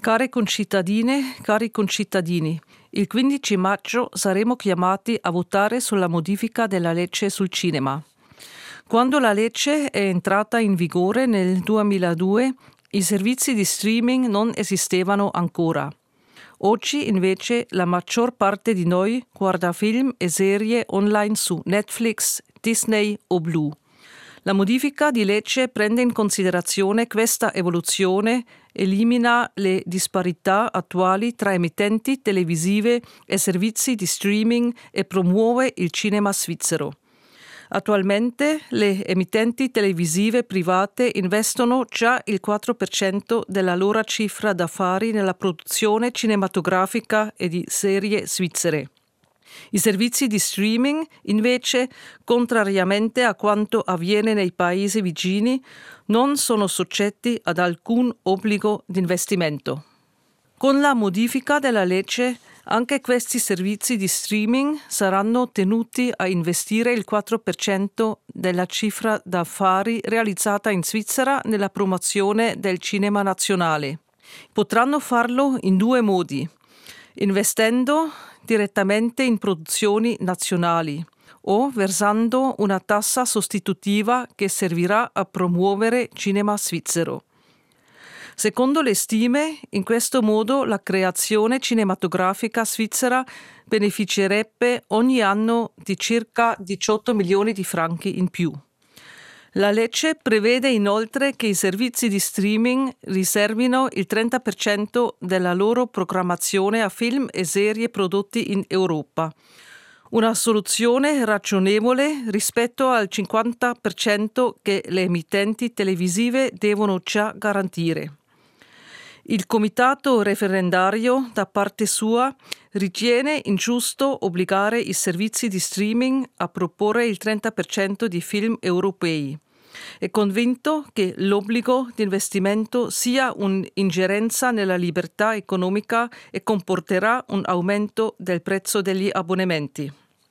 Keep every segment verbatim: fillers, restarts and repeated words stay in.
Care concittadine, cari concittadini, il quindici maggio saremo chiamati a votare sulla modifica della legge sul cinema. Quando la legge è entrata in vigore nel duemiladue, i servizi di streaming non esistevano ancora. Oggi, invece, la maggior parte di noi guarda film e serie online su Netflix, Disney o Blue. La modifica di legge prende in considerazione questa evoluzione, elimina le disparità attuali tra emittenti televisive e servizi di streaming e promuove il cinema svizzero. Attualmente le emittenti televisive private investono già il quattro per cento della loro cifra d'affari nella produzione cinematografica e di serie svizzere. I servizi di streaming, invece, contrariamente a quanto avviene nei paesi vicini, non sono soggetti ad alcun obbligo di investimento. Con la modifica della legge, anche questi servizi di streaming saranno tenuti a investire il quattro per cento della cifra d'affari realizzata in Svizzera nella promozione del cinema nazionale. Potranno farlo in due modi: investendo direttamente in produzioni nazionali o versando una tassa sostitutiva che servirà a promuovere cinema svizzero. Secondo le stime, in questo modo la creazione cinematografica svizzera beneficerebbe ogni anno di circa diciotto milioni di franchi in più. La legge prevede inoltre che i servizi di streaming riservino il trenta per cento della loro programmazione a film e serie prodotti in Europa. Una soluzione ragionevole rispetto al cinquanta per cento che le emittenti televisive devono già garantire. Il comitato referendario, da parte sua, ritiene ingiusto obbligare i servizi di streaming a proporre il trenta per cento di film europei. È convinto che l'obbligo di investimento sia un'ingerenza nella libertà economica e comporterà un aumento del prezzo degli abbonamenti.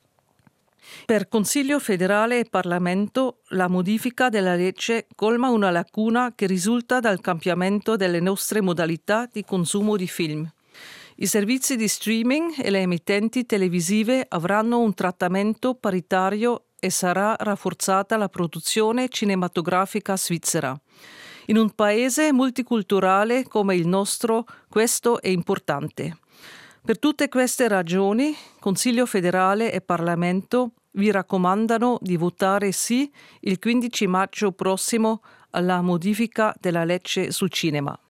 Per Consiglio federale e Parlamento, la modifica della legge colma una lacuna che risulta dal cambiamento delle nostre modalità di consumo di film. I servizi di streaming e le emittenti televisive avranno un trattamento paritario e sarà rafforzata la produzione cinematografica svizzera. In un paese multiculturale come il nostro, questo è importante. Per tutte queste ragioni, Consiglio federale e Parlamento vi raccomandano di votare sì il quindici maggio prossimo alla modifica della legge sul cinema.